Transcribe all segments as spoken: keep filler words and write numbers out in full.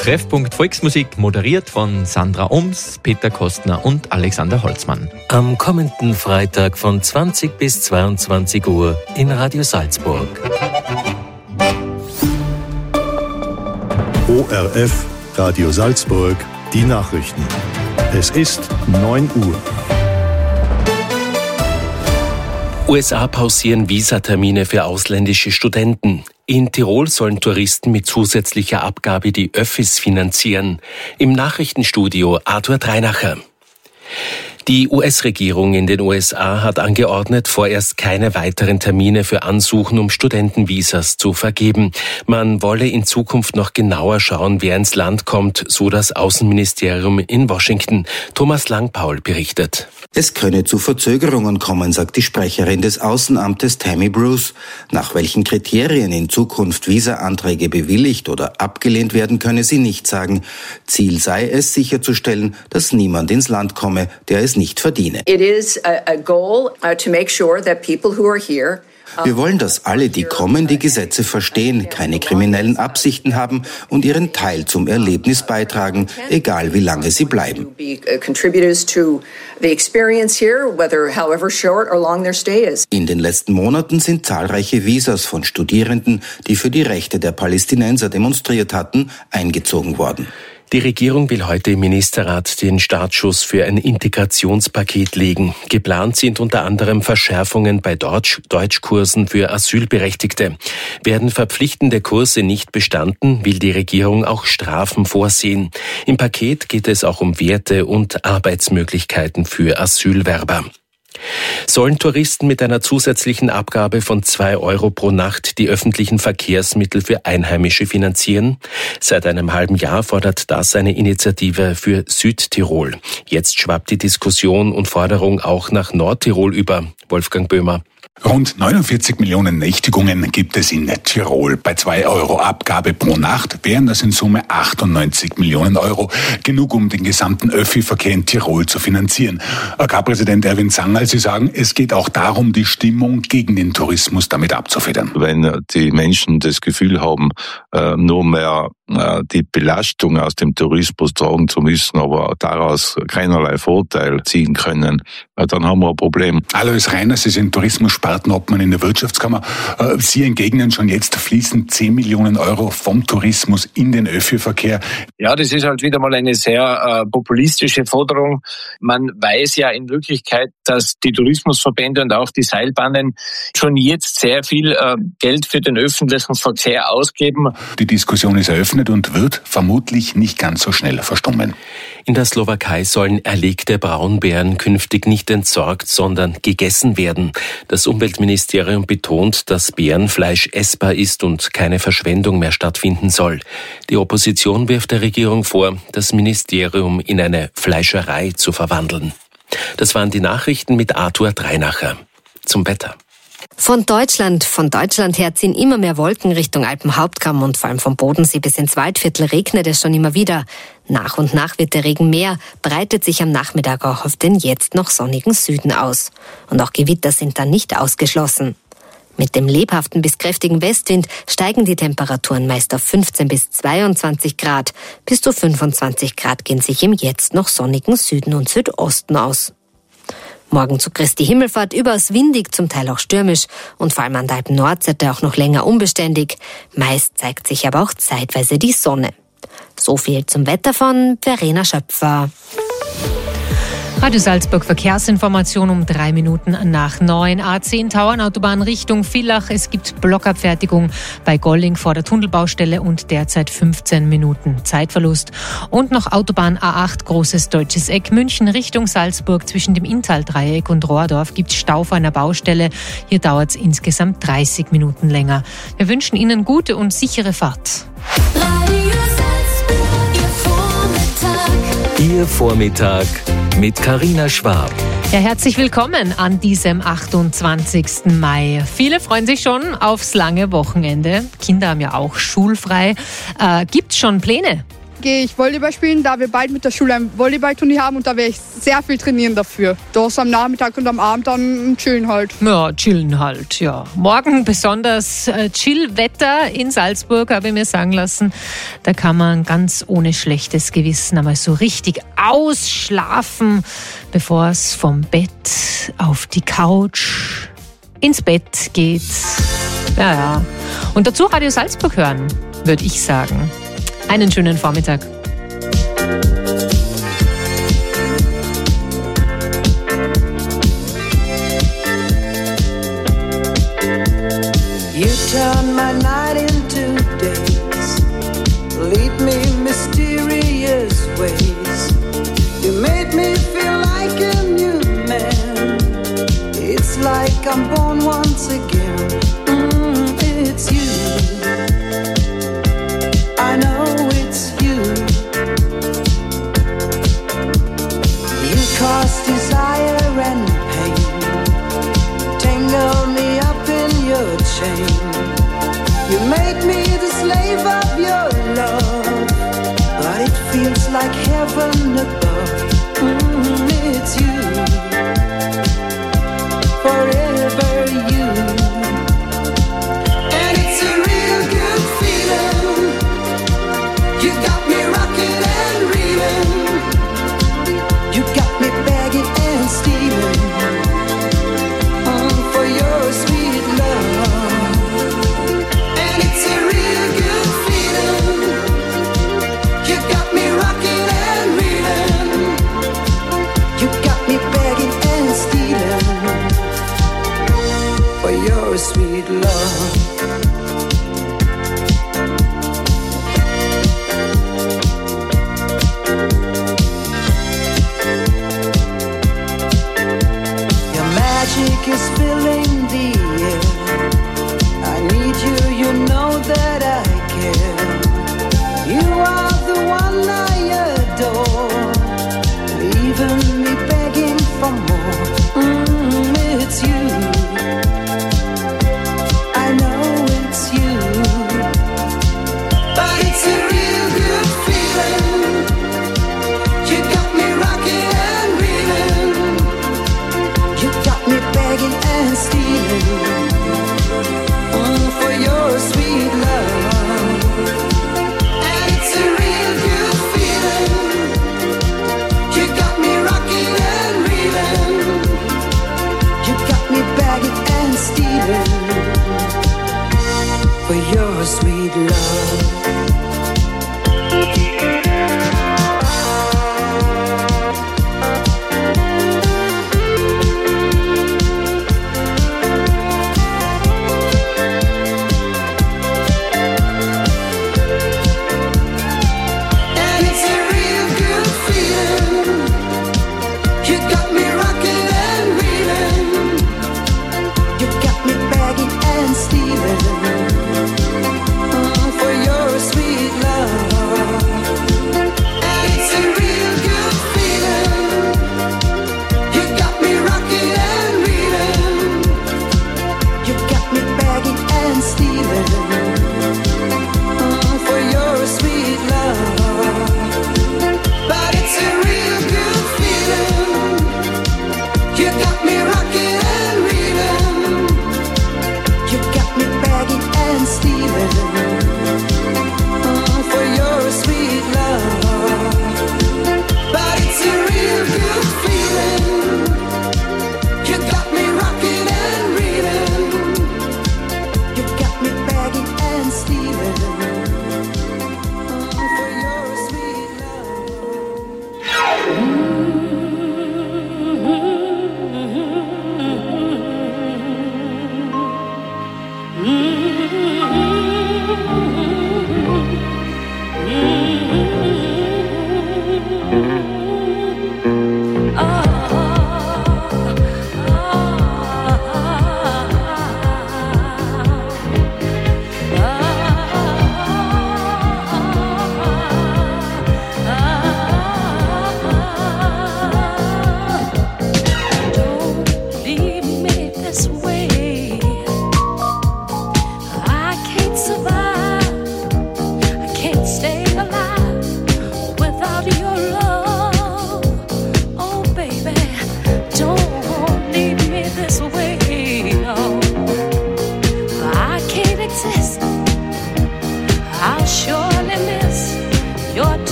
Treffpunkt Volksmusik, moderiert von Sandra Oms, Peter Kostner und Alexander Holzmann. Am kommenden Freitag von zwanzig bis zweiundzwanzig Uhr in Radio Salzburg. O R F, Radio Salzburg, die Nachrichten. Es ist neun Uhr. U S A pausieren Visatermine für ausländische Studenten. In Tirol sollen Touristen mit zusätzlicher Abgabe die Öffis finanzieren. Im Nachrichtenstudio Arthur Dreinacher. Die U S-Regierung in den U S A hat angeordnet, vorerst keine weiteren Termine für Ansuchen um Studentenvisas zu vergeben. Man wolle in Zukunft noch genauer schauen, wer ins Land kommt, so das Außenministerium in Washington. Thomas Langpaul berichtet. Es könne zu Verzögerungen kommen, sagt die Sprecherin des Außenamtes Tammy Bruce. Nach welchen Kriterien in Zukunft Visa-Anträge bewilligt oder abgelehnt werden, könne sie nicht sagen. Ziel sei es, sicherzustellen, dass niemand ins Land komme, der es nicht verdiene. It is a, a goal uh, to make sure that people who are here Wir wollen, dass alle, die kommen, die Gesetze verstehen, keine kriminellen Absichten haben und ihren Teil zum Erlebnis beitragen, egal wie lange sie bleiben. In den letzten Monaten sind zahlreiche Visas von Studierenden, die für die Rechte der Palästinenser demonstriert hatten, eingezogen worden. Die Regierung will heute im Ministerrat den Startschuss für ein Integrationspaket legen. Geplant sind unter anderem Verschärfungen bei Deutsch, Deutschkursen für Asylberechtigte. Werden verpflichtende Kurse nicht bestanden, will die Regierung auch Strafen vorsehen. Im Paket geht es auch um Werte und Arbeitsmöglichkeiten für Asylwerber. Sollen Touristen mit einer zusätzlichen Abgabe von zwei Euro pro Nacht die öffentlichen Verkehrsmittel für Einheimische finanzieren? Seit einem halben Jahr fordert das eine Initiative für Südtirol. Jetzt schwappt die Diskussion und Forderung auch nach Nordtirol über. Wolfgang Böhmer. Rund neunundvierzig Millionen Nächtigungen gibt es in Tirol. Bei zwei Euro Abgabe pro Nacht wären das in Summe achtundneunzig Millionen Euro. Genug, um den gesamten Öffi-Verkehr in Tirol zu finanzieren. A K-Präsident Erwin Zanger, Sie sagen, es geht auch darum, die Stimmung gegen den Tourismus damit abzufedern. Wenn die Menschen das Gefühl haben, nur mehr die Belastung aus dem Tourismus tragen zu müssen, aber daraus keinerlei Vorteil ziehen können, dann haben wir ein Problem. Alois Reiner, Sie sind Tourismus-Spartenobmann in der Wirtschaftskammer. Sie entgegnen schon jetzt, fließen zehn Millionen Euro vom Tourismus in den Öffi-Verkehr. Ja, das ist halt wieder mal eine sehr äh, populistische Forderung. Man weiß ja in Wirklichkeit, dass die Tourismusverbände und auch die Seilbahnen schon jetzt sehr viel äh, Geld für den öffentlichen Verkehr ausgeben. Die Diskussion ist eröffnet und wird vermutlich nicht ganz so schnell verstummen. In der Slowakei sollen erlegte Braunbären künftig nicht entsorgt, sondern gegessen werden. Das Umweltministerium betont, dass Bärenfleisch essbar ist und keine Verschwendung mehr stattfinden soll. Die Opposition wirft der Regierung vor, das Ministerium in eine Fleischerei zu verwandeln. Das waren die Nachrichten mit Arthur Dreinacher. Zum Wetter. Von Deutschland, von Deutschland her ziehen immer mehr Wolken Richtung Alpenhauptkamm und vor allem vom Bodensee bis ins Waldviertel regnet es schon immer wieder. Nach und nach wird der Regen mehr, breitet sich am Nachmittag auch auf den jetzt noch sonnigen Süden aus. Und auch Gewitter sind dann nicht ausgeschlossen. Mit dem lebhaften bis kräftigen Westwind steigen die Temperaturen meist auf fünfzehn bis zweiundzwanzig Grad. Bis zu fünfundzwanzig Grad gehen sich im jetzt noch sonnigen Süden und Südosten aus. Morgen zu Christi Himmelfahrt überaus windig, zum Teil auch stürmisch und vor allem an der Alpen-Nordseite auch noch länger unbeständig. Meist zeigt sich aber auch zeitweise die Sonne. So viel zum Wetter von Verena Schöpfer. Radio Salzburg Verkehrsinformation um drei Minuten nach neun. A zehn Tauernautobahn Richtung Villach. Es gibt Blockabfertigung bei Golling vor der Tunnelbaustelle und derzeit fünfzehn Minuten Zeitverlust. Und noch Autobahn A acht Großes Deutsches Eck München Richtung Salzburg. Zwischen dem Inntal-Dreieck und Rohrdorf gibt es Stau vor einer Baustelle. Hier dauert es insgesamt dreißig Minuten länger. Wir wünschen Ihnen gute und sichere Fahrt. Ihr Vormittag mit Carina Schwab. Ja, herzlich willkommen an diesem achtundzwanzigsten Mai. Viele freuen sich schon aufs lange Wochenende. Kinder haben ja auch schulfrei. Äh, gibt's schon Pläne? gehe ich Volleyball spielen, da wir bald mit der Schule ein Volleyballturnier haben und da werde ich sehr viel trainieren dafür. Das am Nachmittag und am Abend dann chillen halt. Ja, chillen halt, ja. Morgen besonders äh, Chillwetter in Salzburg, habe ich mir sagen lassen. Da kann man ganz ohne schlechtes Gewissen einmal so richtig ausschlafen, bevor es vom Bett auf die Couch ins Bett geht. Ja, ja. Und dazu Radio Salzburg hören, würde ich sagen. Einen schönen Vormittag. You turn my night into days, lead me mysterious ways. You made me feel like a new man. It's like I'm born once again. Mm, it's you. I know it's you. You cause desire and pain, tangle me up in your chain. You made me the slave of your love, but it feels like heaven above. Mm, it's you, forever you. And it's a real good feeling. You got me rocking and reeling. You got me begging and stealing, mm, for your sweet love. And it's a real good feeling. You got me rocking and reeling.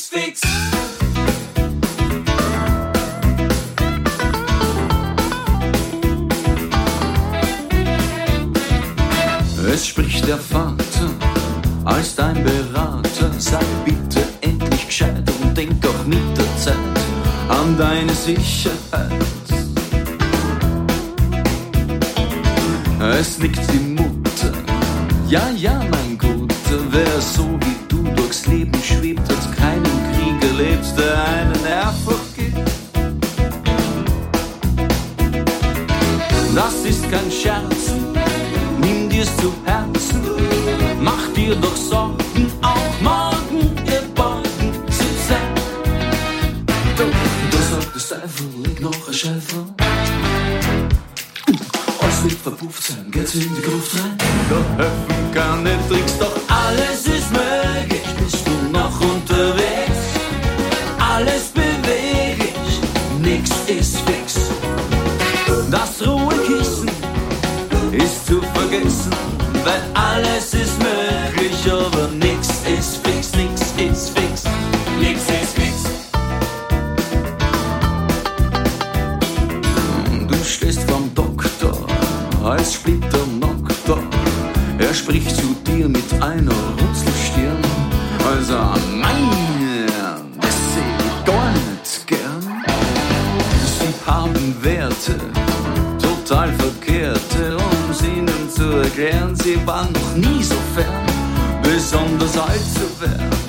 ist fix. Es spricht der Vater als dein Berater. Sei bitte endlich gescheit und denk auch mit der Zeit an deine Sicherheit. Es nickt die Mutter, ja, ja, mein Guter. Wer so wie du durchs Leben schwebt, hat keinen Krieg erlebt, der einen Erfolg gibt. Das ist kein Scherz, nimm dir's zu Herzen. Mach dir doch Sorgen, auch morgen, ihr Borgen zu sein. Du, du solltest einfach, leg noch ein Schäfer. Alles wird verpufft sein, geht's in die Gruft rein. Doch helfen kann nicht Tricks, doch alles ist möglich. Bist du noch unterwegs? Alles beweglich, nix ist fix. Das Ruhekissen ist zu vergessen, weil alles ist möglich, aber nix ist fix, nix ist fix, nix ist fix. Du stehst vorm Doktor als Splitternoktor. Er spricht zu dir mit einer Runzelstirn. Also, Mann, das seh ich gar nicht gern. Sie haben Werte, total verkehrte, um's ihnen zu erklären. Sie waren noch nie so fern, besonders alt zu werden.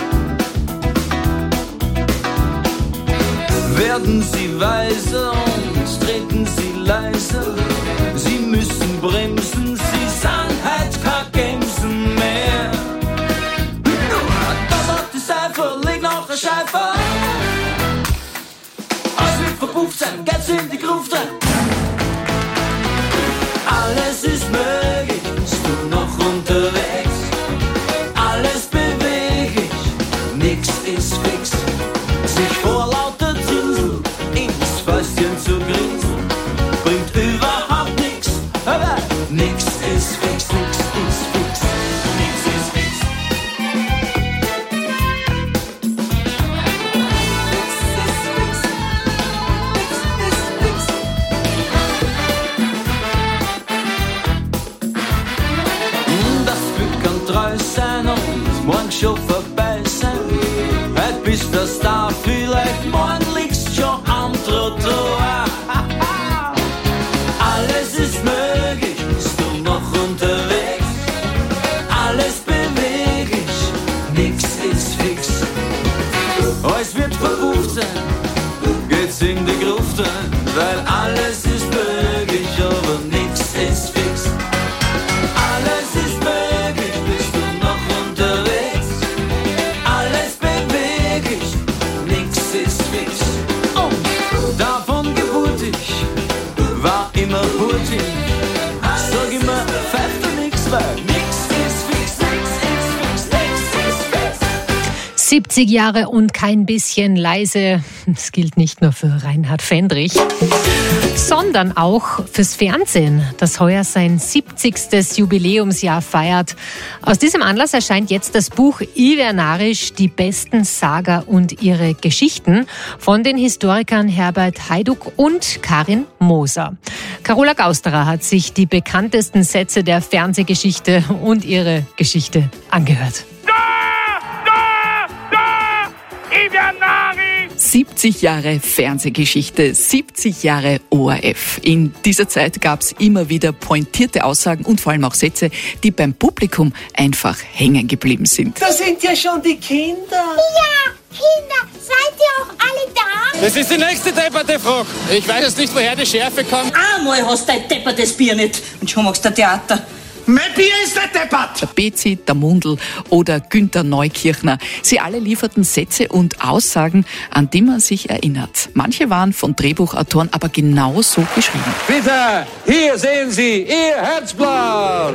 Werden sie weiser und treten sie leiser. Sie müssen bremsen, sie sind halt kein Gemsen mehr. Das hat die Seifer, leg noch ein Scheifer. Alles wird verpufft sein, geht's in die Gruft rein. Alles ist möglich, bist du noch unterwegs. Alles beweglich, nix ist fix. Sich vor lauter Zinsel ins Fäustchen zu grinsen, bringt überhaupt nix, aber nix ist fix, nix ist fix, nix ist fix. Sein und morgen schon vorbei sein. Heute bist du Star, vielleicht morgen liegst schon am Trottoir. Alles ist möglich, bist du noch unterwegs. Alles beweglich, nix ist fix. Alles wird verpufft sein, geht's in die Gruft rein, weil alles ist möglich, aber nix ist fix. Alles ist möglich, bist du noch unterwegs. Alles beweglich, nix ist fix. Und davon geburt ich, war immer hurtig. Sag immer, pfeift du nix, weil nix ist fix, nix ist fix, nix ist fix. siebzig Jahre und kein bisschen leise. Das gilt nicht nur für Reinhard Fendrich, sondern auch fürs Fernsehen, das heuer sein siebzigstes Jubiläumsjahr feiert. Aus diesem Anlass erscheint jetzt das Buch Ivernarisch, die besten Saga und ihre Geschichten von den Historikern Herbert Hajduk und Karin Moser. Carola Gausterer hat sich die bekanntesten Sätze der Fernsehgeschichte und ihre Geschichte angehört. siebzig Jahre Fernsehgeschichte, siebzig Jahre O R F. In dieser Zeit gab es immer wieder pointierte Aussagen und vor allem auch Sätze, die beim Publikum einfach hängen geblieben sind. Da sind ja schon die Kinder. Ja, Kinder, seid ihr auch alle da? Das ist die nächste depperte Frage. Ich weiß jetzt nicht, woher die Schärfe kommt. Einmal hast du ein deppertes Bier nicht und schon machst du Theater. Mein Bier ist nicht deppert! Der Bezi, der Mundl oder Günther Neukirchner. Sie alle lieferten Sätze und Aussagen, an die man sich erinnert. Manche waren von Drehbuchautoren aber genau so geschrieben. Bitte, hier sehen Sie Ihr Herzblatt.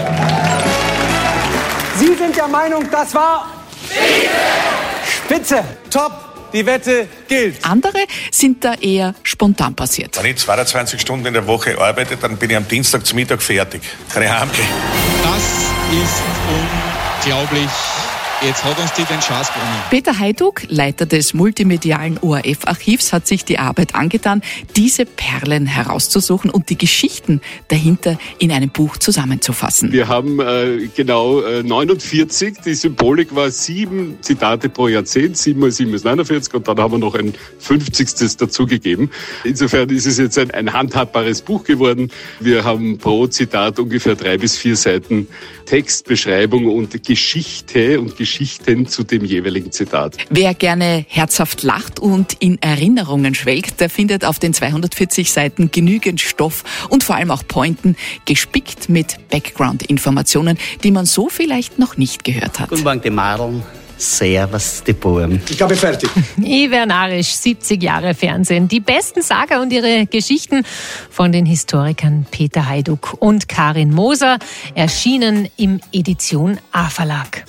Sie sind der Meinung, das war... Spitze! Top! Die Wette gilt. Andere sind da eher spontan passiert. Wenn ich zweiundzwanzig Stunden in der Woche arbeite, dann bin ich am Dienstag zum Mittag fertig. Kann ich heimgehen. Das ist unglaublich Jetzt hat uns die den Schatz genommen. Peter Hajduk, Leiter des multimedialen O R F-Archivs, hat sich die Arbeit angetan, diese Perlen herauszusuchen und die Geschichten dahinter in einem Buch zusammenzufassen. Wir haben äh, genau äh, neunundvierzig, die Symbolik war sieben Zitate pro Jahrzehnt, sieben mal sieben ist neunundvierzig und dann haben wir noch ein fünfzigstes dazugegeben. Insofern ist es jetzt ein, ein handhabbares Buch geworden. Wir haben pro Zitat ungefähr drei bis vier Seiten Text, Beschreibung und Geschichte und Geschichten zu dem jeweiligen Zitat. Wer gerne herzhaft lacht und in Erinnerungen schwelgt, der findet auf den zweihundertvierzig Seiten genügend Stoff und vor allem auch Pointen, gespickt mit Background-Informationen, die man so vielleicht noch nicht gehört hat. Guten Morgen, die Madeln. Servus, die Buben. Ich glaube, fertig. Iver Narisch, siebzig Jahre Fernsehen. Die besten Saga und ihre Geschichten von den Historikern Peter Hajduk und Karin Moser erschienen im Edition A Verlag.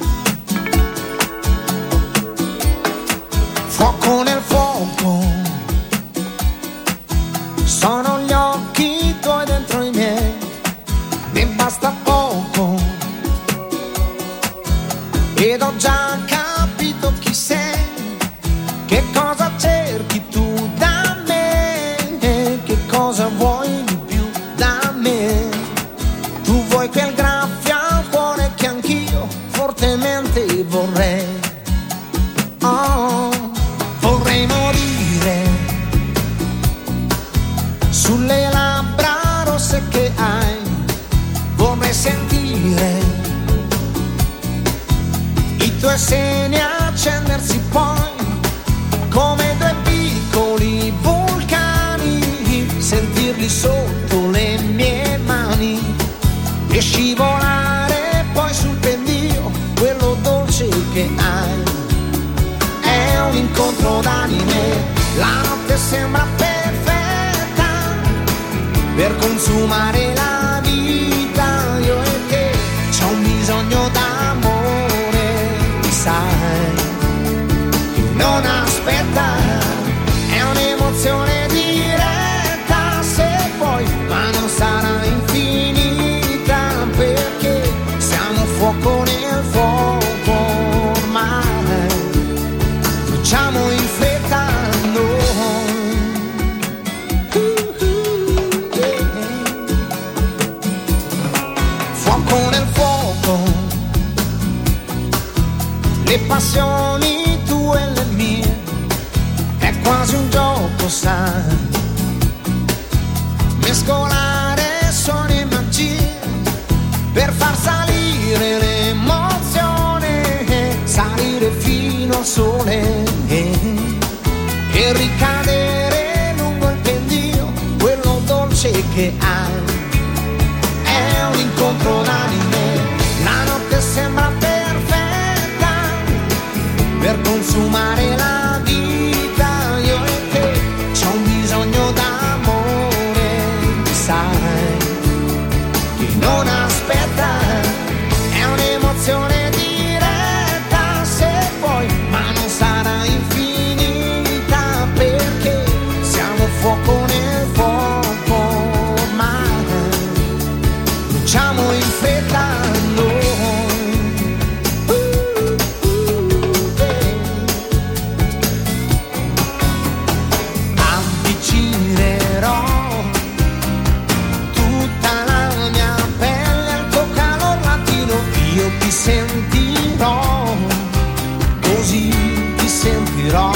Fuoco nel fuoco, sono gli occhi tuoi dentro i miei, ne basta poco, ed ho già capito chi sei, che cosa cerchi tu da me, che cosa vuoi di più da me, tu vuoi quel graffio al cuore che anch'io fortemente vorrei, oh. Vorrei morire sulle labbra rosse che hai, vorrei sentire i tuoi seni accendersi poi come due piccoli vulcani, sentirli sotto le mie mani e scivolare poi sul pendio quello dolce che hai. È un incontro d'anime, la notte sembra perfetta per consumare la vita, io e te, c'ho un bisogno d'amore, sai, che non aspetta, è un'emozione diretta, se vuoi, ma non sarà infinita, perché siamo fuoco nel fuoco ormai. Facciamo in fretta noi, uh, uh, yeah. Fuoco nel fuoco, le passioni tue e le mie, è quasi un gioco, sai, mescolare suoni e magie per far salire l'emozione, salire fino al sole e ricadere lungo il pendio, quello dolce che hai. È un incontro d'anime, la notte sembra perfetta per consumare la vita, io e te, c'ho un bisogno d'amore, sai, che non aspetta, è un'emozione diretta, se vuoi, ma non sarà infinita, perché siamo fuoco nel fuoco ormai, bruciamo in fretta noi. Uh, uh, eh. Avvicinerò tutta la mia pelle al tuo calor latino, io ti sentirò, così ti sentirò.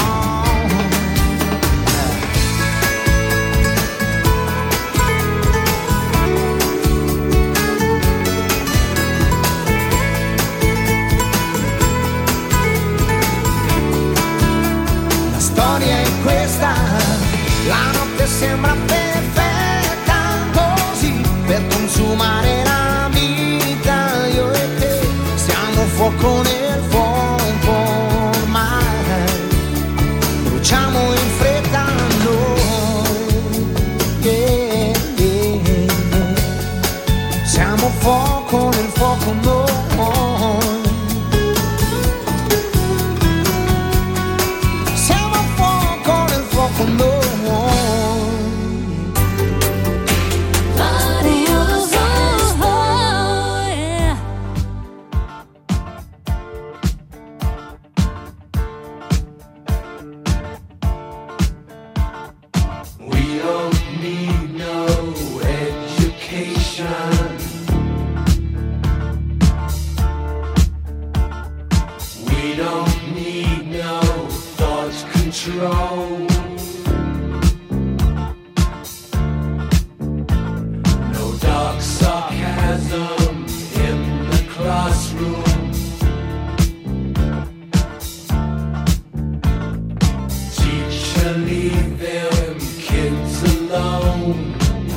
La storia è questa, la notte sembra perfetta, così per consumare la vita, io e te, siamo fuoco nel fuoco ormai, bruciamo in fretta noi, yeah, yeah, yeah. Siamo fuoco nel fuoco noi. Siamo fuoco nel fuoco noi. control. No dark sarcasm in the classroom. Teacher, leave them kids alone.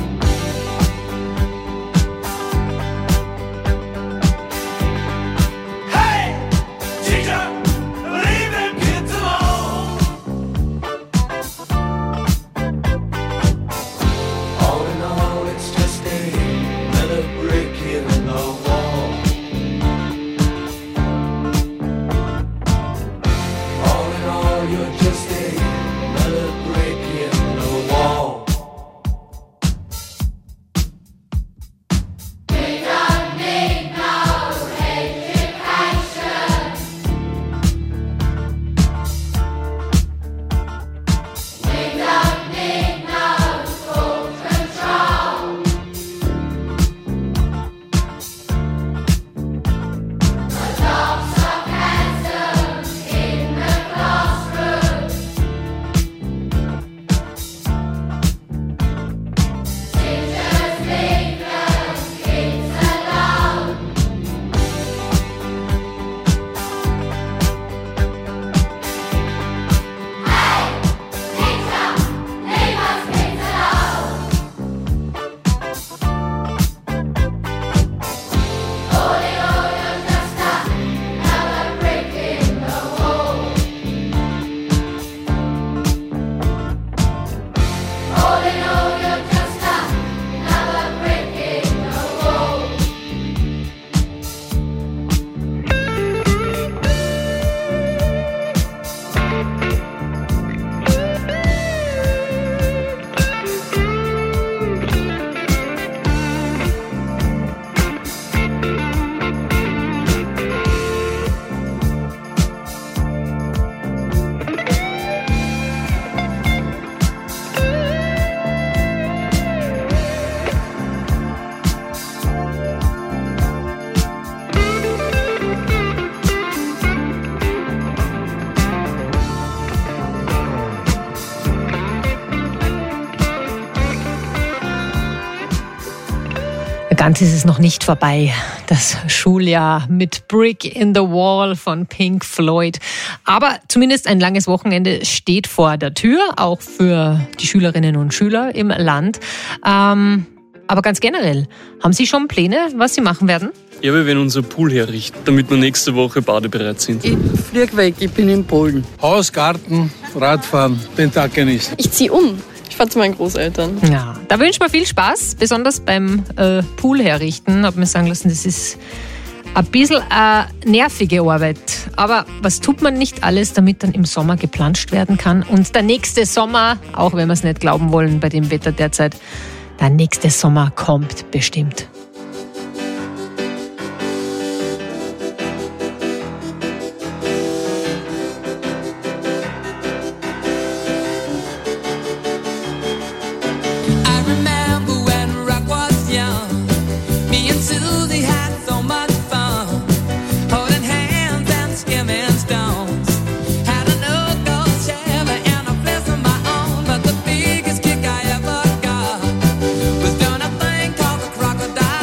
Ganz ist es noch nicht vorbei, das Schuljahr mit Brick in the Wall von Pink Floyd. Aber zumindest ein langes Wochenende steht vor der Tür, auch für die Schülerinnen und Schüler im Land. Ähm, aber ganz generell, haben Sie schon Pläne, was Sie machen werden? Ja, wir werden unser Pool herrichten, damit wir nächste Woche badebereit sind. Ich fliege weg, ich bin in Polen. Haus, Garten, Radfahren, den Tag genießen. Ich ziehe um. Ich fahre zu meinen Großeltern. Ja, da wünsche ich mir viel Spaß, besonders beim äh, Pool herrichten. Hab mir sagen lassen, das ist ein bisschen eine nervige Arbeit. Aber was tut man nicht alles, damit dann im Sommer geplanscht werden kann? Und der nächste Sommer, auch wenn wir es nicht glauben wollen bei dem Wetter derzeit, der nächste Sommer kommt bestimmt. Crocodile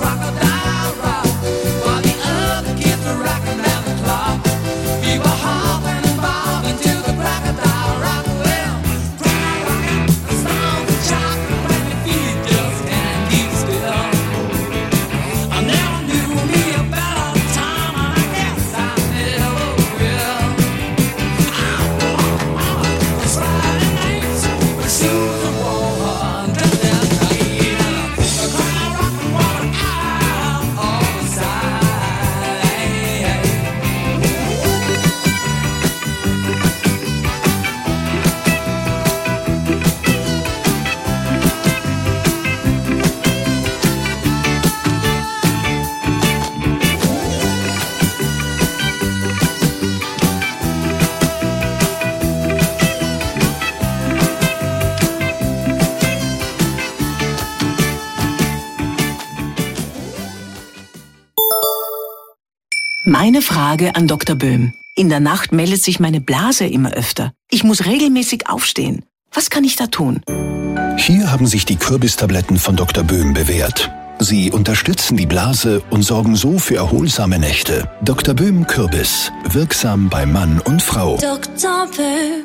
Meine Frage an Doktor Böhm. In der Nacht meldet sich meine Blase immer öfter. Ich muss regelmäßig aufstehen. Was kann ich da tun? Hier haben sich die Kürbistabletten von Doktor Böhm bewährt. Sie unterstützen die Blase und sorgen so für erholsame Nächte. Doktor Böhm Kürbis. Wirksam bei Mann und Frau. Doktor Böhm.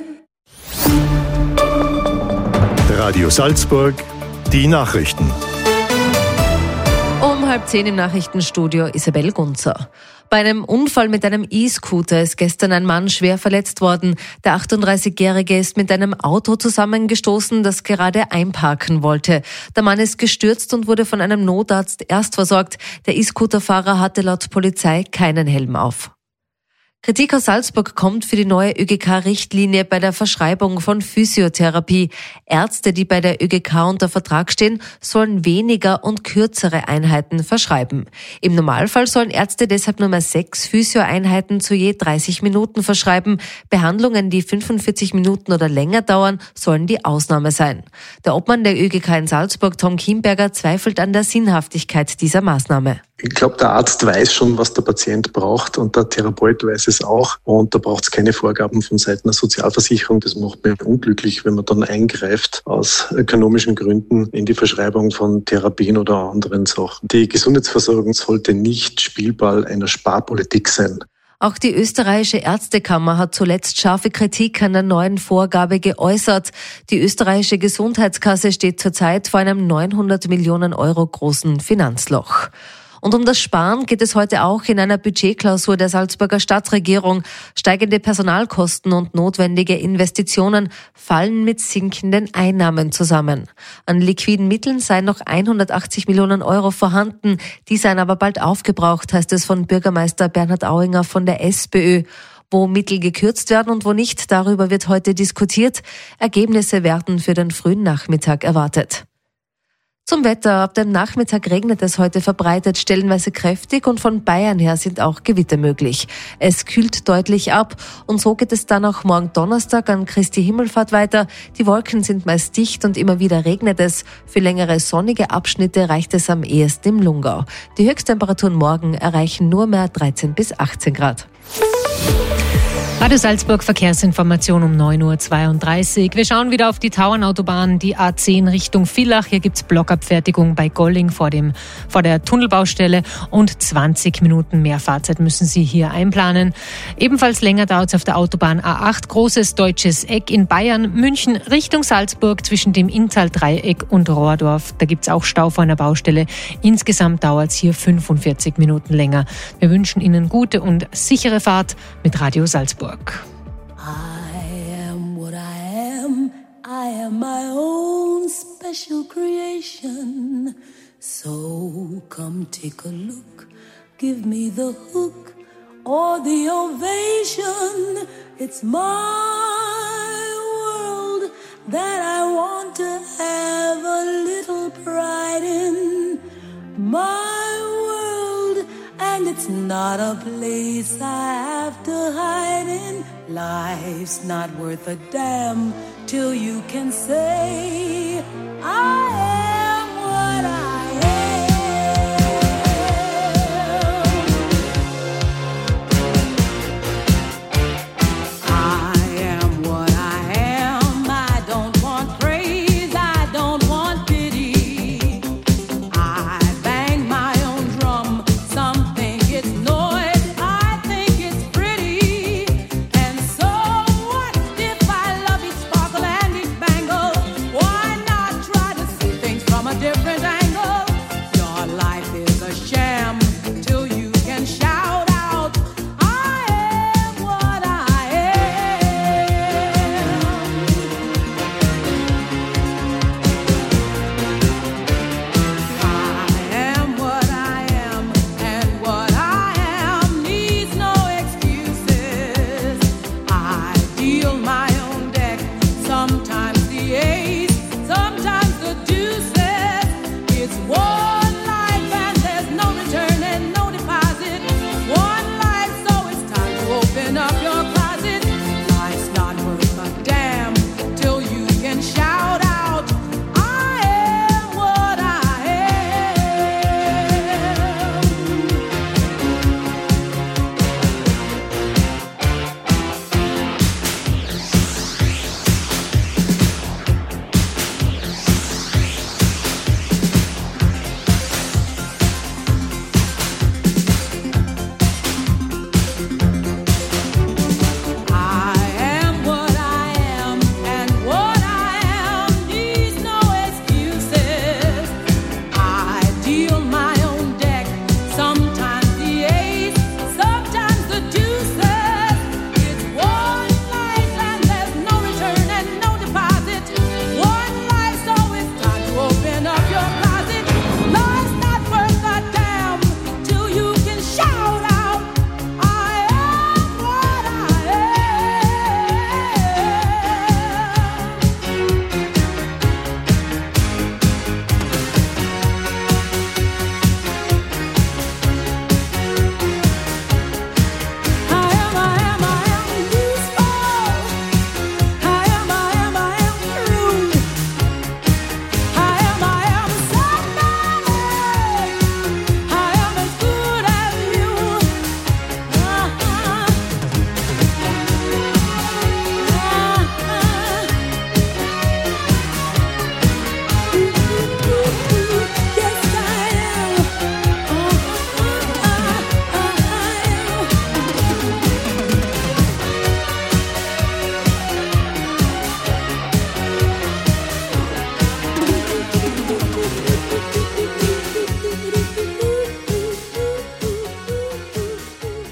Radio Salzburg, die Nachrichten. Um halb zehn im Nachrichtenstudio Isabel Gunzer. Bei einem Unfall mit einem E-Scooter ist gestern ein Mann schwer verletzt worden. Der achtunddreißigjährige ist mit einem Auto zusammengestoßen, das gerade einparken wollte. Der Mann ist gestürzt und wurde von einem Notarzt erst versorgt. Der E-Scooter-Fahrer hatte laut Polizei keinen Helm auf. Kritik aus Salzburg kommt für die neue ÖGK-Richtlinie bei der Verschreibung von Physiotherapie. Ärzte, die bei der ÖGK unter Vertrag stehen, sollen weniger und kürzere Einheiten verschreiben. Im Normalfall sollen Ärzte deshalb nur mehr sechs Physio-Einheiten zu je dreißig Minuten verschreiben. Behandlungen, die fünfundvierzig Minuten oder länger dauern, sollen die Ausnahme sein. Der Obmann der ÖGK in Salzburg, Tom Kimberger, zweifelt an der Sinnhaftigkeit dieser Maßnahme. Ich glaube, der Arzt weiß schon, was der Patient braucht und der Therapeut weiß es auch. Und da braucht es keine Vorgaben von Seiten der Sozialversicherung. Das macht mich unglücklich, wenn man dann eingreift aus ökonomischen Gründen in die Verschreibung von Therapien oder anderen Sachen. Die Gesundheitsversorgung sollte nicht Spielball einer Sparpolitik sein. Auch die österreichische Ärztekammer hat zuletzt scharfe Kritik an der neuen Vorgabe geäußert. Die österreichische Gesundheitskasse steht zurzeit vor einem neunhundert Millionen Euro großen Finanzloch. Und um das Sparen geht es heute auch in einer Budgetklausur der Salzburger Stadtregierung. Steigende Personalkosten und notwendige Investitionen fallen mit sinkenden Einnahmen zusammen. An liquiden Mitteln seien noch hundertachtzig Millionen Euro vorhanden. Die seien aber bald aufgebraucht, heißt es von Bürgermeister Bernhard Auinger von der SPÖ. Wo Mittel gekürzt werden und wo nicht, darüber wird heute diskutiert. Ergebnisse werden für den frühen Nachmittag erwartet. Zum Wetter. Ab dem Nachmittag regnet es heute verbreitet, stellenweise kräftig und von Bayern her sind auch Gewitter möglich. Es kühlt deutlich ab und so geht es dann auch morgen Donnerstag an Christi Himmelfahrt weiter. Die Wolken sind meist dicht und immer wieder regnet es. Für längere sonnige Abschnitte reicht es am ehesten im Lungau. Die Höchsttemperaturen morgen erreichen nur mehr dreizehn bis achtzehn Grad. Radio Salzburg Verkehrsinformation um neun Uhr zweiunddreißig. Wir schauen wieder auf die Tauernautobahn, die A zehn Richtung Villach. Hier gibt's Blockabfertigung bei Golling vor dem, vor der Tunnelbaustelle und zwanzig Minuten mehr Fahrzeit müssen Sie hier einplanen. Ebenfalls länger dauert es auf der Autobahn A acht, großes deutsches Eck in Bayern, München Richtung Salzburg zwischen dem Inntal-Dreieck und Rohrdorf. Da gibt's auch Stau vor einer Baustelle. Insgesamt dauert es hier fünfundvierzig Minuten länger. Wir wünschen Ihnen gute und sichere Fahrt mit Radio Salzburg. I am what I am. I am my own special creation. So come take a look. Give me the hook or the ovation. It's my world that I want to have a little pride in. My world, and it's not a place I have to hide in. Life's not worth a damn till you can say I am what I am. I am what I am. I don't want praise, I don't want pity. I bang my own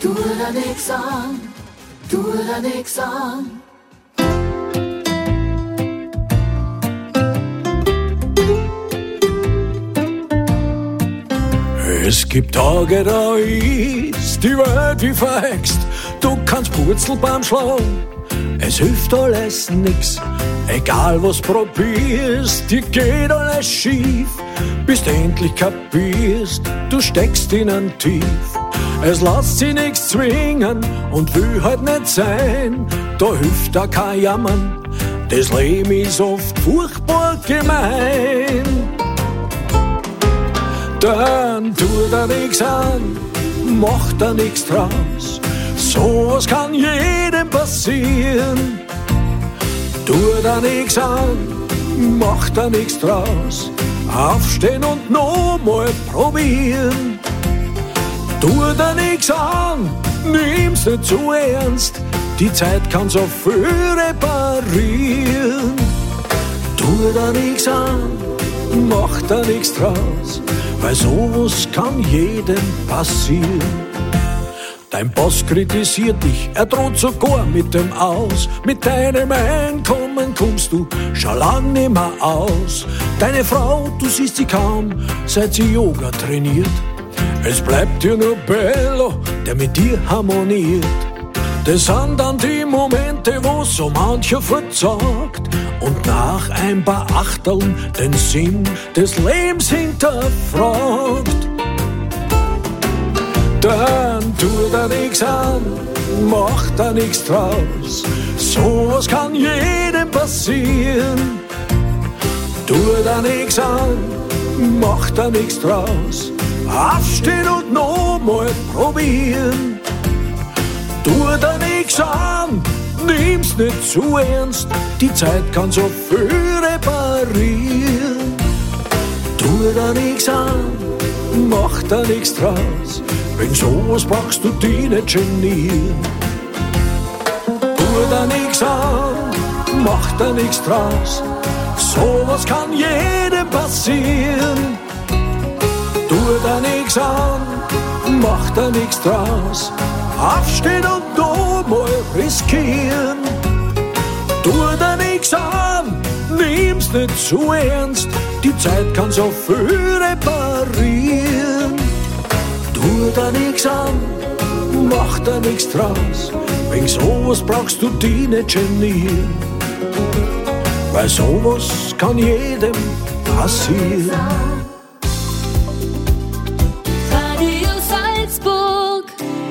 tu dir nix an, tu dir nix an. Es gibt Tage, da ist die Welt wie verhext. Du kannst Purzelbaum schlagen, es hilft alles nix. Egal was probierst, dir geht alles schief. Bis du endlich kapierst, du steckst in ein Tief. Es lässt sich nichts zwingen und will halt nicht sein. Da hilft da kein Jammern, das Leben ist oft furchtbar gemein. Dann tu da nix an, mach da nix draus. Sowas kann jedem passieren. Tu da nix an, mach da nix draus. Aufstehen und nochmal probieren. Tu da nix an, nimm's nicht zu ernst. Die Zeit kann so viel reparieren. Tu da nix an, mach da nix draus. Weil sowas kann jedem passieren. Dein Boss kritisiert dich, er droht sogar mit dem Aus. Mit deinem Einkommen kommst du schon lang nicht mehr aus. Deine Frau, du siehst sie kaum, seit sie Yoga trainiert. Es bleibt dir nur Bello, der mit dir harmoniert. Das sind dann die Momente, wo so mancher verzagt und nach ein paar Achteln den Sinn des Lebens hinterfragt. Dann tu da nix an, mach da nix draus. Sowas kann jedem passieren. Tu da nix an, mach da nix draus. Aufstehen und nochmal probieren. Tu da nix an, nimm's nicht zu ernst. Die Zeit kann so viel reparieren. Tu da nix an, mach da nix draus. Wegen sowas brauchst du dich nicht genieren. Tu da nix an, mach da nix draus. Sowas kann jedem passieren. Tu da nix an, mach da nix draus. Aufstehen und nochmal riskieren. Tu da nix an, nimm's nicht zu ernst. Die Zeit kann so viel reparieren. Tu da nix an, mach da nix draus. Wegen sowas brauchst du dich nicht genieren. Weil sowas kann jedem passieren. Radio Salzburg.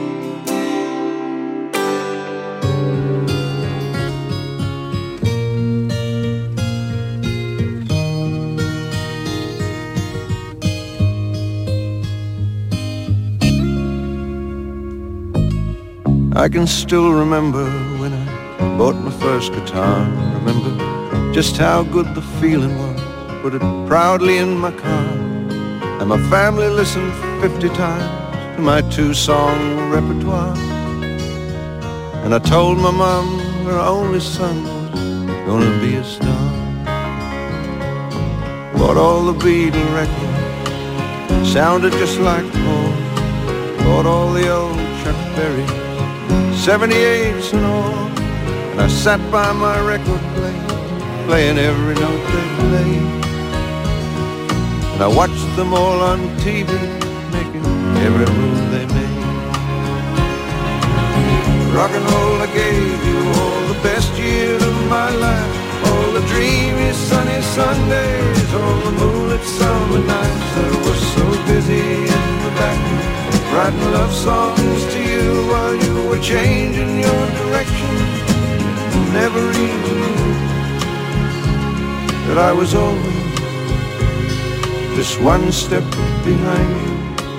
I can still remember when I bought my first guitar. Remember just how good the feeling was. Put it proudly in my car. And my family listened fifty times to my two-song repertoire. And I told my mom her only son was gonna be a star. Bought all the Beatle records, sounded just like home. Bought all the old Chuck Berry seventy-eights and all. And I sat by my record player, playing every note they played. And I watched them all on T V, making every move they made. Rock and roll, I gave you all the best years of my life. All the dreamy sunny Sundays, all the moonlit summer nights. I was so busy in the back, writing love songs to you while you were changing your direction. Never even knew that I was always just one step behind you.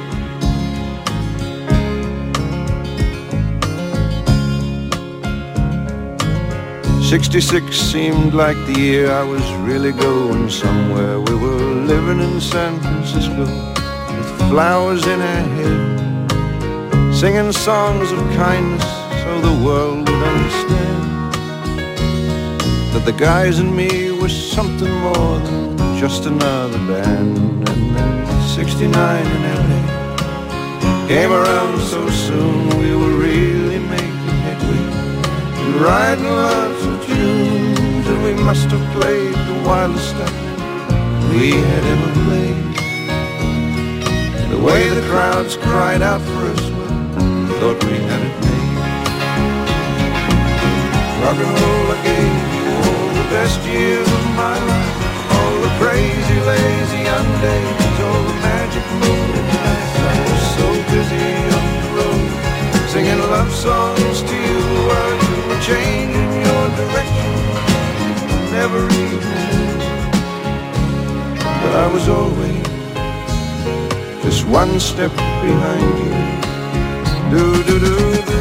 Sixty-six seemed like the year I was really going somewhere. We were living in San Francisco with flowers in our hair, singing songs of kindness so the world would understand that the guys and me were something more than just another band. And then sixty-nine in L A, came around so soon. We were really making headway, writing lots of tunes, and we must have played the wildest stuff we had ever played. The way the crowds cried out for us, well, thought we had it made. Rock and roll, I gave you all the best years of my life, all the crazy, lazy young days, all the magic moonlit nights. I was so busy on the road, singing love songs to you while you were changing your direction. Never even knew that I was always just one step behind you. Do do do do.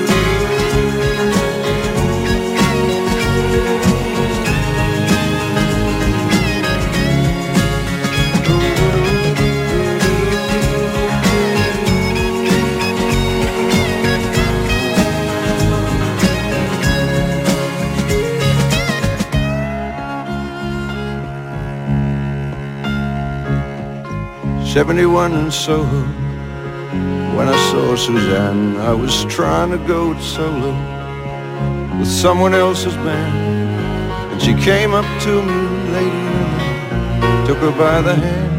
seventy-one in Soho, when I saw Suzanne, I was trying to go solo with someone else's band. And she came up to me, lady, and I took her by the hand.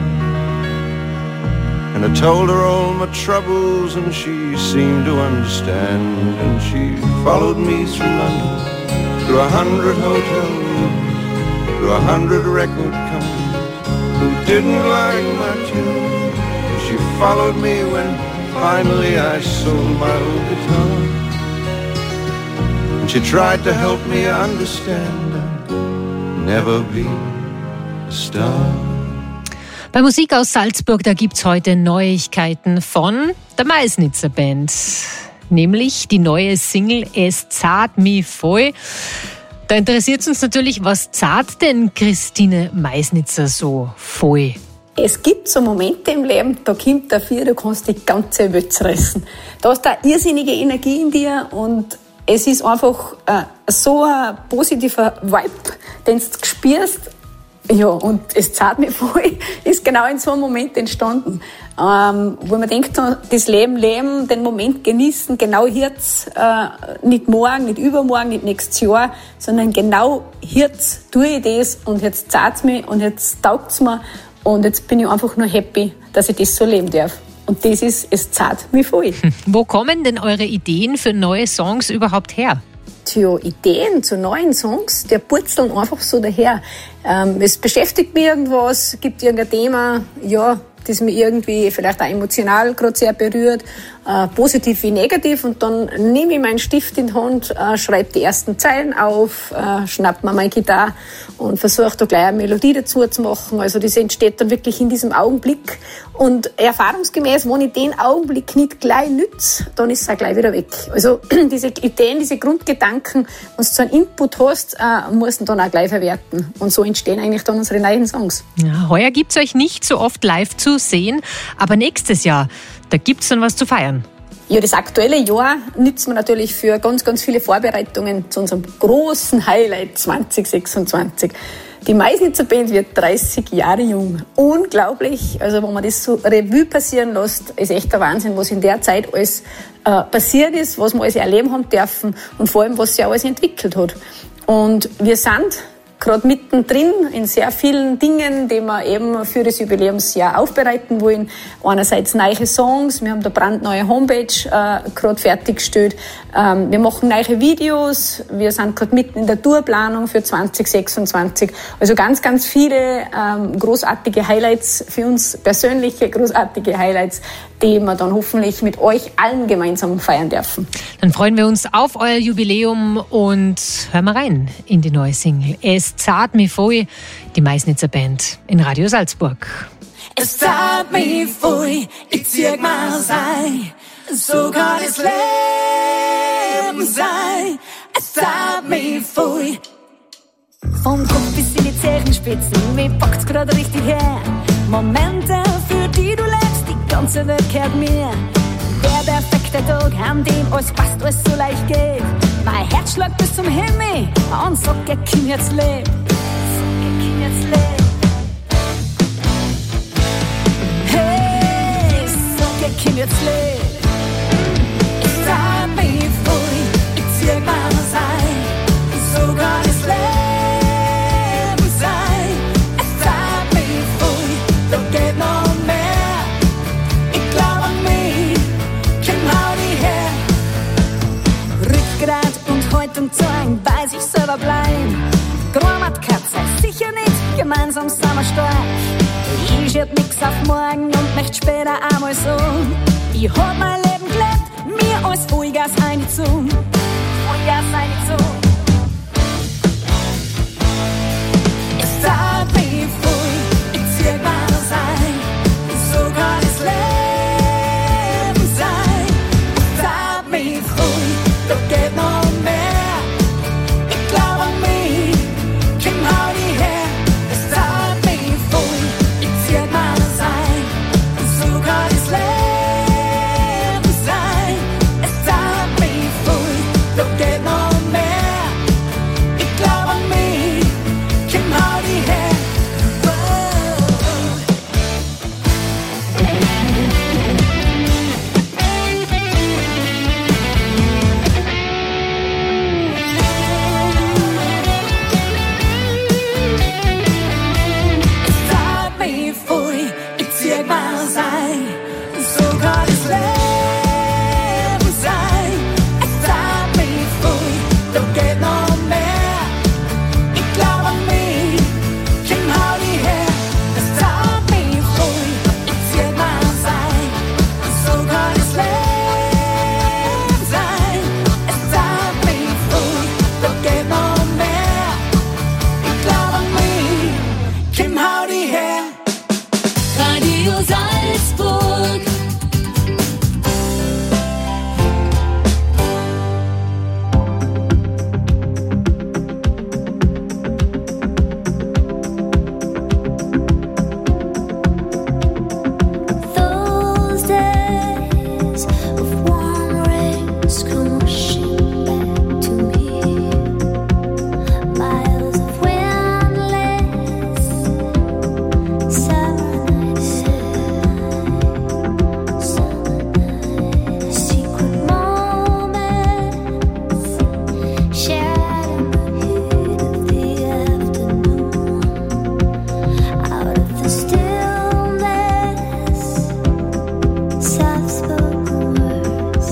And I told her all my troubles, and she seemed to understand. And she followed me through London, through a hundred hotel rooms, through a hundred record companies who didn't like my tune. She followed me when finally I sold my old guitar. And she tried to help me understand I'd never be a star. Bei Musik aus Salzburg, da gibt's heute Neuigkeiten von der Meisnitzer Band. Nämlich die neue Single Es zahlt mi voll. Da interessiert es uns natürlich, was zahlt denn Christine Meisnitzer so voll? Es gibt so Momente im Leben, da kommt dafür, du kannst die ganze Welt zerreißen. Da hast du eine irrsinnige Energie in dir und es ist einfach äh, so ein positiver Vibe, den du spürst. Ja, und es zahlt mich voll, ist genau in so einem Moment entstanden. Ähm, wo man denkt, das Leben leben, den Moment genießen, genau jetzt, äh, nicht morgen, nicht übermorgen, nicht nächstes Jahr, sondern genau jetzt tue ich das und jetzt zahlt es mich und jetzt taugt es mir und jetzt bin ich einfach nur happy, dass ich das so leben darf. Und das ist, es zahlt mich voll. Wo kommen denn eure Ideen für neue Songs überhaupt her? Tja, Ideen zu neuen Songs, die purzeln einfach so daher. Ähm, es beschäftigt mich irgendwas, gibt irgendein Thema, ja, das mich irgendwie vielleicht auch emotional gerade sehr berührt, äh, positiv wie negativ. Und dann nehme ich meinen Stift in die Hand, äh, schreibe die ersten Zeilen auf, äh, schnapp mir meine Gitarre und versuche da gleich eine Melodie dazu zu machen. Also das entsteht dann wirklich in diesem Augenblick. Und erfahrungsgemäß, wenn ich den Augenblick nicht gleich nütze, dann ist es auch gleich wieder weg. Also diese Ideen, diese Grundgedanken, wenn du so einen Input hast, äh, musst du dann auch gleich verwerten. Und so entstehen eigentlich dann unsere neuen Songs. Ja, heuer gibt's euch nicht so oft live zu sehen, aber nächstes Jahr, da gibt's dann was zu feiern. Ja, das aktuelle Jahr nützen wir natürlich für ganz, ganz viele Vorbereitungen zu unserem großen Highlight zwanzig sechsundzwanzig. Die Meisnitzer Band wird dreißig Jahre jung. Unglaublich. Also, wenn man das so Revue passieren lässt, ist echt der Wahnsinn, was in der Zeit alles äh, passiert ist, was wir alles erleben haben dürfen und vor allem, was sich alles entwickelt hat. Und wir sind gerade mittendrin in sehr vielen Dingen, die wir eben für das Jubiläumsjahr aufbereiten wollen. Einerseits neue Songs, wir haben da brandneue Homepage äh, gerade fertiggestellt. Ähm, wir machen neue Videos, wir sind gerade mitten in der Tourplanung für zwanzig sechsundzwanzig. Also ganz, ganz viele ähm, großartige Highlights für uns, persönliche großartige Highlights, die wir dann hoffentlich mit euch allen gemeinsam feiern dürfen. Dann freuen wir uns auf euer Jubiläum und hören wir rein in die neue Single. Es zahlt mi voll, die Meisnitzer Band in Radio Salzburg. Es zahlt mi voll, ich zieh mal sein, so kann es Leben sein. Es zahlt mi voll. Vom Kopf bis in die Zehenspitzen, mir packt's grad richtig her. Momente, für die du lebst, die ganze Welt gehört mir. Der perfekte Tag, an dem alles passt, alles so leicht geht. Mein Herz schlägt bis zum Himmel und sagt, ich kann jetzt leben. Sag, ich kann jetzt leben. Hey, sag, ich kann Ding jetzt lebt. Ich tat mich früh, ich zieh mal was ein, sogar das Leben sein. Es tat mich früh, da geht noch mehr. Ich glaub an mich, komm hau die her. Rückgrat und Haltung zeigen, bei sich selber bleiben. Grammatkatze, sicher nicht, gemeinsam sind wir stark. Ich schieb nix auf morgen und möcht später einmal so. Ich hab mein Leben gelebt, mir als Vollgas eingezogen. Vollgas eingezogen. Es tat mich früh, ich zieh mal was ein, sogar das Leben sein. Es tat mich früh, da geht noch mehr. Ich glaub an mich, komm hau die her. Es tat mich früh, ich zieh mal was ein, sogar das Leben sein. Es tat mich früh, da geht noch mehr. Ich glaub an mich, komm hau die her. Es tat mich früh, ich zieh mal was ein, sogar das Leben sein. Es tat mich früh, da geht noch mehr. Ich glaub an mich, komm hau die her. Es tat mich früh, ich zieh mal was ein, sogar das Leben sein. Es tat mich früh, da geht noch mehr. Ich glaub an mich, komm hau die her. Radio Salzburg. Those days of warm rains come rushing back to me. Miles of windless summer nights, secret moments shared in the heat of the afternoon. Out of the stillness, soft-spoken words.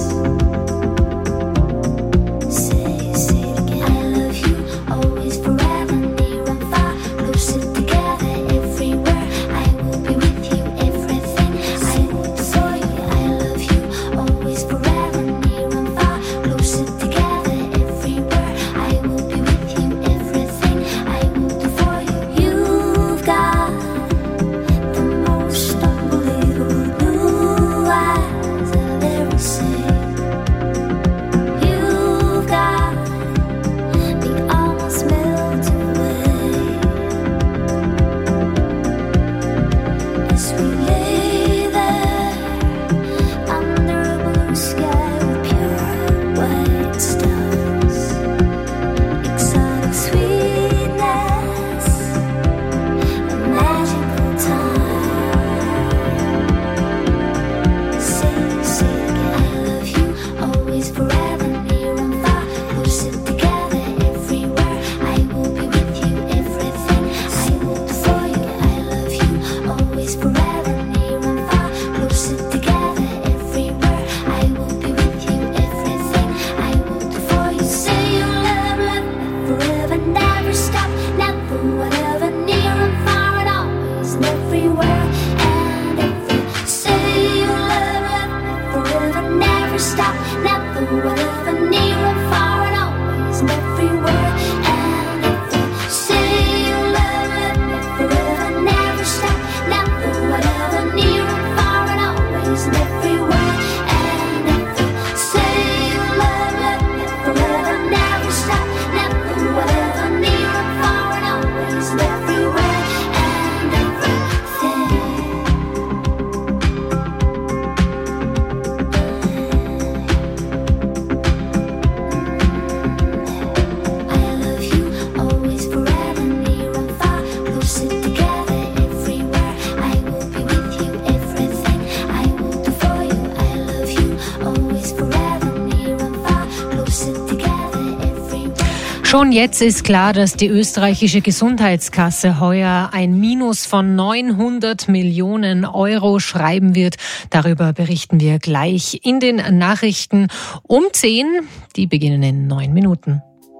Say, say it again. I love you, always, forever, near and far, closer together, everywhere. I will be with you, everything I will do for you. I love you, always, forever, near and far, closer together, everywhere. I will be with you, everything I will do for you. You've got the most unbelievable blue eyes I've ever seen. You've got me almost melting away as we lay there under a blue sky with pure white stars. Exotic sweetness, a magical time. Say, say it again. I love you, always, forever, near and far, closer together, everywhere. I will be with you, everything I will do for you. I love you, always, forever, near and far, closer together, everywhere. I will be with you, everything I will do for you. Say you love, love me forever, never stop, never, whatever, near and far, and always, and everywhere and every. Say you love, love me forever, never stop, never, whatever, near and far, and always, and everywhere and every. Say you love, love me forever, never stop, never, whatever, near and far, and always, and everywhere and every. Say you love, love me forever, never stop, never, whatever, near and far, and always, and everywhere and everything. Schon jetzt ist klar, dass die österreichische Gesundheitskasse heuer ein Minus von neunhundert Millionen Euro schreiben wird. Darüber berichten wir gleich in den Nachrichten um zehn. Die beginnen in neun Minuten.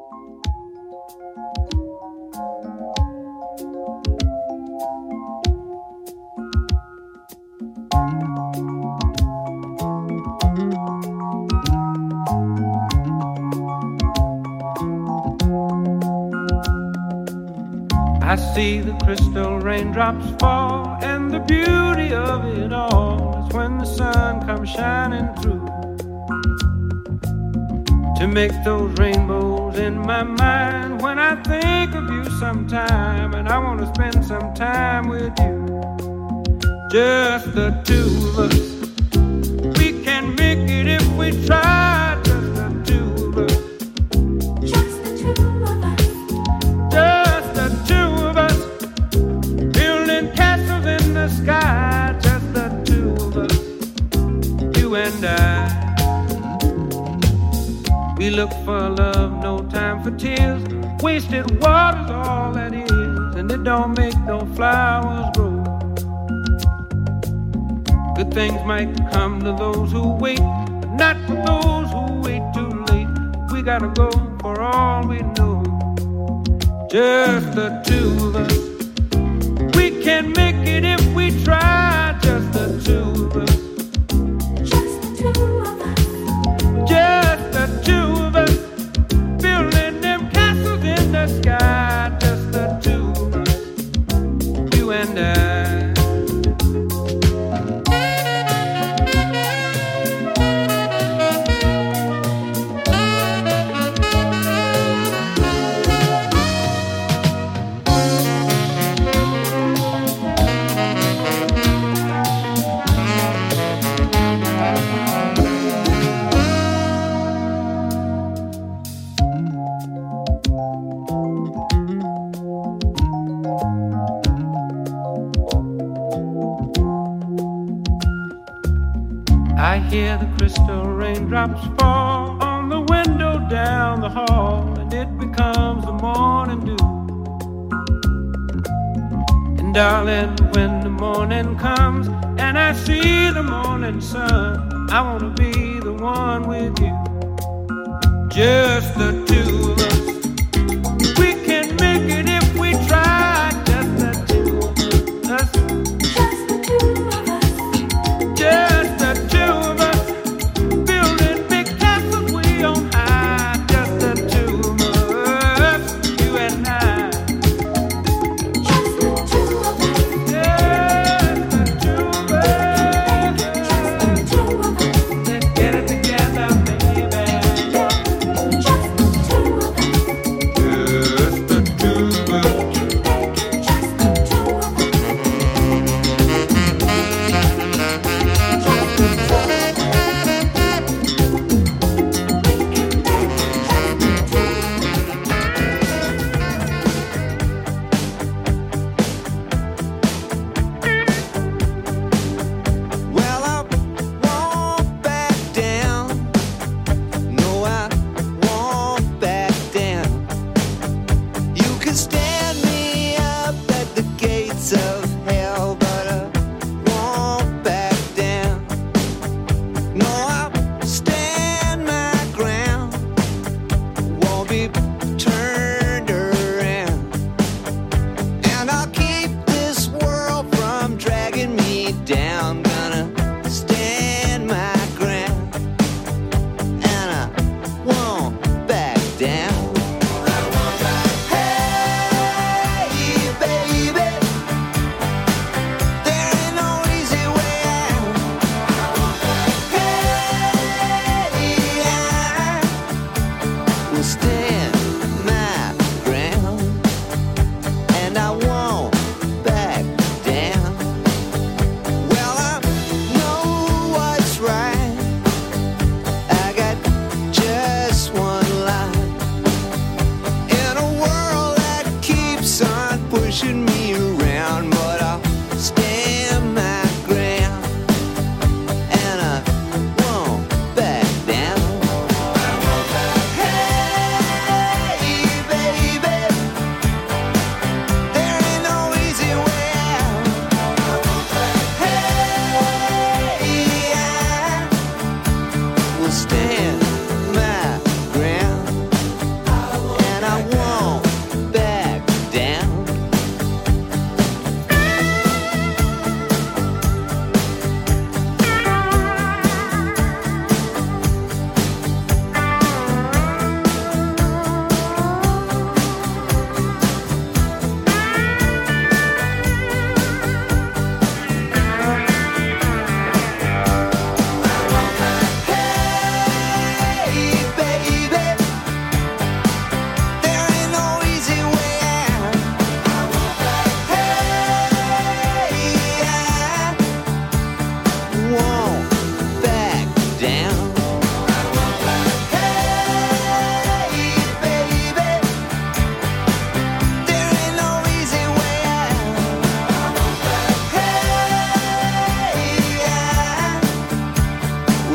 I see the crystal raindrops fall, and the beauty of it all is when the sun comes shining through to make those rainbows in my mind. When I think of you sometime, and I want to spend some time with you, just the two of us. We can make it if we try, just the two of us. Just the two of us. Just the two of us. Building castles in the sky, just the two of us. You and I. We look for love, no time for tears. Wasted water's all that is, and it don't make no flowers grow. Good things might come to those who wait, but not for those who wait too late. We gotta go for all we know. Just the two of us. We can make it if we try. Just the two of us. Just the two of us. Just the two of us. Building them castles in the sky. Just the two of us. You and I. I hear the crystal raindrops fall on the window down the hall, and it becomes the morning dew. And darling, when the morning comes and I see the morning sun, I wanna be the one with you. Just the two of us. We can make it if we try. Just the two of us. Just the two of us. Just the two of us. Building big castles way on high. Just the two of us. You and I. Just the two of us. Just the two of us. Just the two of us. Let's get it together, baby. Just the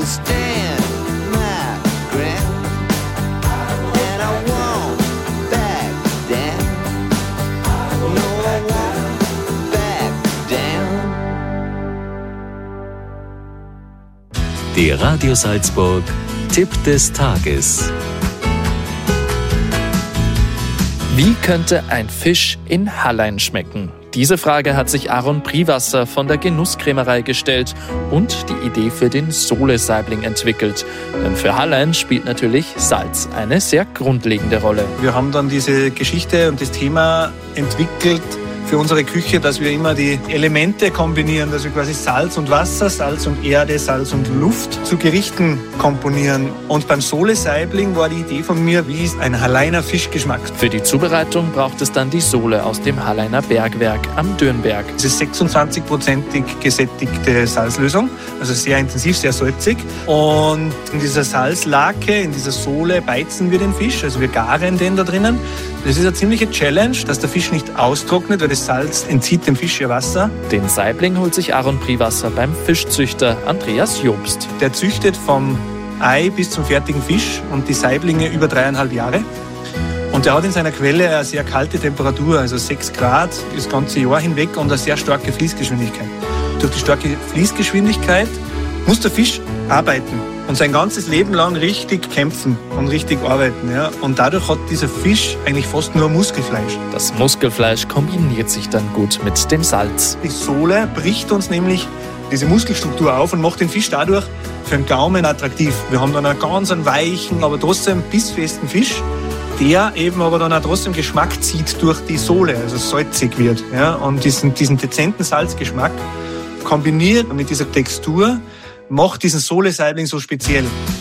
stand my ground, and I won't back down. No, I won't back down. Der Radio Salzburg Tipp des Tages. Wie könnte ein Fisch in Hallein schmecken? Diese Frage hat sich Aaron Priwasser von der Genusskrämerei gestellt und die Idee für den Sole-Saibling entwickelt. Denn für Hallein spielt natürlich Salz eine sehr grundlegende Rolle. Wir haben dann diese Geschichte und das Thema entwickelt für unsere Küche, dass wir immer die Elemente kombinieren, dass wir quasi Salz und Wasser, Salz und Erde, Salz und Luft zu Gerichten komponieren. Und beim Sole-Saibling war die Idee von mir, wie ist ein Halleiner Fischgeschmack. Für die Zubereitung braucht es dann die Sohle aus dem Halleiner Bergwerk am Dürnberg. Es ist sechsundzwanzig-prozentig gesättigte Salzlösung, also sehr intensiv, sehr salzig. Und in dieser Salzlake, in dieser Sohle beizen wir den Fisch, also wir garen den da drinnen. Das ist eine ziemliche Challenge, dass der Fisch nicht austrocknet, weil das Salz entzieht dem Fisch ihr Wasser. Den Saibling holt sich Aaron Priwasser beim Fischzüchter Andreas Jobst. Der züchtet vom Ei bis zum fertigen Fisch und die Saiblinge über dreieinhalb Jahre. Und der hat in seiner Quelle eine sehr kalte Temperatur, also sechs Grad das ganze Jahr hinweg und eine sehr starke Fließgeschwindigkeit. Durch die starke Fließgeschwindigkeit muss der Fisch arbeiten und sein ganzes Leben lang richtig kämpfen und richtig arbeiten. Ja. Und dadurch hat dieser Fisch eigentlich fast nur Muskelfleisch. Das Muskelfleisch kombiniert sich dann gut mit dem Salz. Die Sohle bricht uns nämlich diese Muskelstruktur auf und macht den Fisch dadurch für den Gaumen attraktiv. Wir haben dann einen ganz einen weichen, aber trotzdem bissfesten Fisch, der eben aber dann auch trotzdem Geschmack zieht durch die Sohle, also salzig wird. Ja. Und diesen, diesen dezenten Salzgeschmack kombiniert mit dieser Textur macht diesen Sole-Saibling so speziell.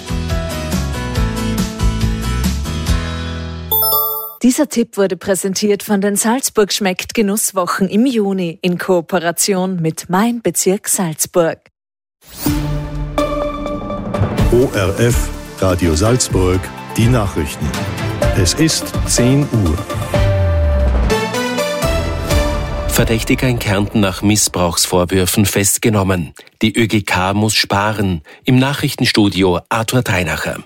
Dieser Tipp wurde präsentiert von den Salzburg schmeckt Genusswochen im Juni in Kooperation mit Mein Bezirk Salzburg. O R F, Radio Salzburg, die Nachrichten. Es ist zehn Uhr. Verdächtiger in Kärnten nach Missbrauchsvorwürfen festgenommen. Die Ö G K muss sparen. Im Nachrichtenstudio Arthur Dreinacher.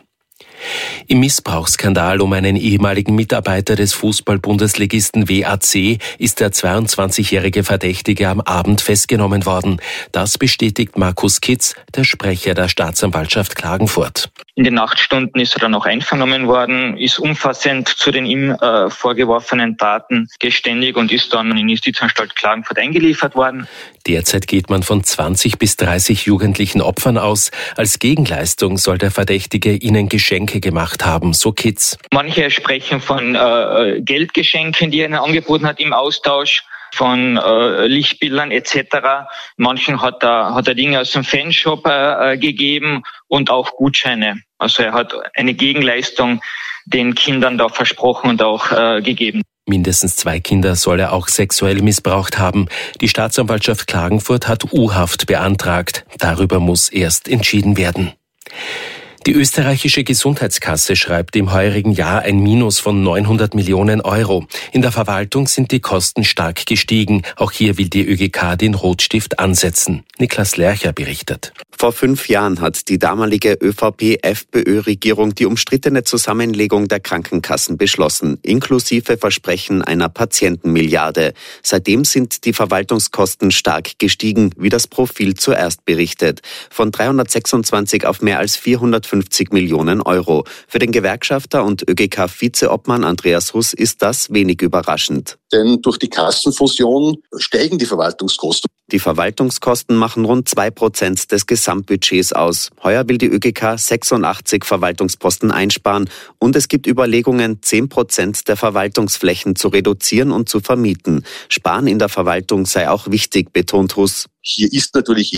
Im Missbrauchsskandal um einen ehemaligen Mitarbeiter des Fußball-Bundesligisten W A C ist der zweiundzwanzigjährige Verdächtige am Abend festgenommen worden. Das bestätigt Markus Kitz, der Sprecher der Staatsanwaltschaft Klagenfurt. In den Nachtstunden ist er dann auch einvernommen worden, ist umfassend zu den ihm äh, vorgeworfenen Taten geständig und ist dann in die Justizanstalt Klagenfurt eingeliefert worden. Derzeit geht man von zwanzig bis dreißig jugendlichen Opfern aus. Als Gegenleistung soll der Verdächtige ihnen Geschenke gemacht haben, so Kitz. Manche sprechen von äh, Geldgeschenken, die er ihnen angeboten hat im Austausch, von äh, Lichtbildern et cetera. Manchen hat er, hat er Dinge aus dem Fanshop äh, gegeben und auch Gutscheine. Also er hat eine Gegenleistung den Kindern da versprochen und auch äh, gegeben. Mindestens zwei Kinder soll er auch sexuell missbraucht haben. Die Staatsanwaltschaft Klagenfurt hat U-Haft beantragt. Darüber muss erst entschieden werden. Die österreichische Gesundheitskasse schreibt im heurigen Jahr ein Minus von neunhundert Millionen Euro. In der Verwaltung sind die Kosten stark gestiegen. Auch hier will die Ö G K den Rotstift ansetzen. Niklas Lercher berichtet. Vor fünf Jahren hat die damalige ÖVP-FPÖ-Regierung die umstrittene Zusammenlegung der Krankenkassen beschlossen, inklusive Versprechen einer Patientenmilliarde. Seitdem sind die Verwaltungskosten stark gestiegen, wie das Profil zuerst berichtet. Von dreihundertsechsundzwanzig auf mehr als vierhundertfünfzig Millionen Euro. Für den Gewerkschafter und Ö G K-Vizeobmann Andreas Russ ist das wenig überraschend. Denn durch die Kassenfusion steigen die Verwaltungskosten. Die Verwaltungskosten machen rund zwei Prozent des Gesamtbudgets aus. Heuer will die Ö G K sechsundachtzig Verwaltungsposten einsparen und es gibt Überlegungen, zehn Prozent der Verwaltungsflächen zu reduzieren und zu vermieten. Sparen in der Verwaltung sei auch wichtig, betont Russ. Hier ist natürlich